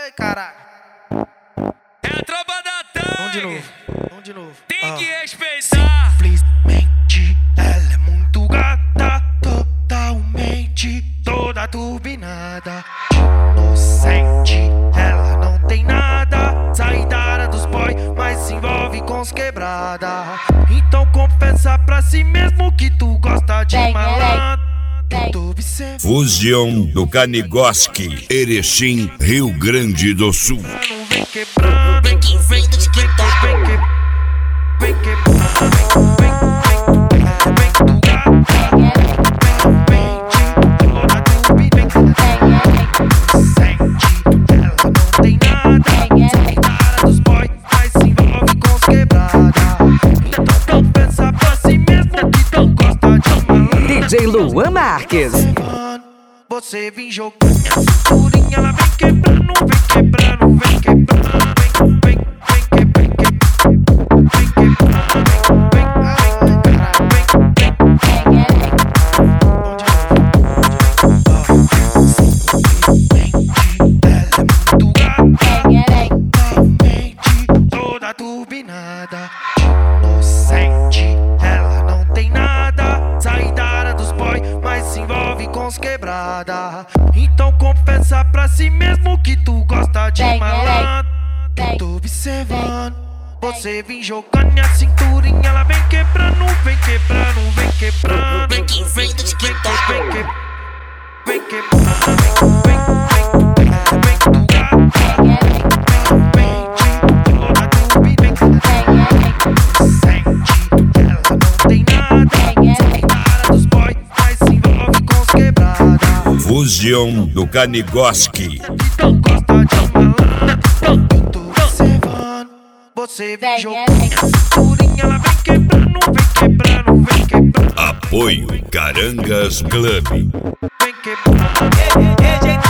Ai, caralho. É a tropa da Tang. Vamos de novo. Tem que respeitar. Simplesmente ela é muito gata, totalmente toda turbinada. Inocente, ela não tem nada, sai da área dos boy, mas se envolve com os quebrada. Então confessa pra si mesmo que tu gosta de malandro. Eu tô observando. Fusion do Canigoski, Erechim, Rio Grande do Sul. Não vem quebrando, vem que vem do TikTok, vem quebrando, vem do gato, toda turbinada. Sente, ela não tem nada, sai da área dos boy, mas se envolve com os quebrada. Então pensa pra si mesmo que tu gosta de malandro. DJ Luan Marques. Você vem jogando a cinturinha, ela vem quebrando, vem quebrando, vem quebrando, vem toda turbinada. Inocente, ela não tem nada, sai da área dos boy, mas se envolve com os quebrada. Então confessa pra si mesmo que tu gosta de malandro. Eu tô observando. Você vem jogando a cinturinha, ela vem quebrando, vem quebrando, vem quebrando. Vem que vem do TikTok. Vem quebrando, vem do gato, toda turbinada. Sente, ela não tem nada, sai da área dos boy, mas se envolve com os quebrada. Fusion do Canigoski. Então gosta de malandro. Eu tô observando. Você vem jogando a cinturinha, ela vem quebrando, vem quebrando, vem quebrando. Apoio Carangas Club. Vem quebrando.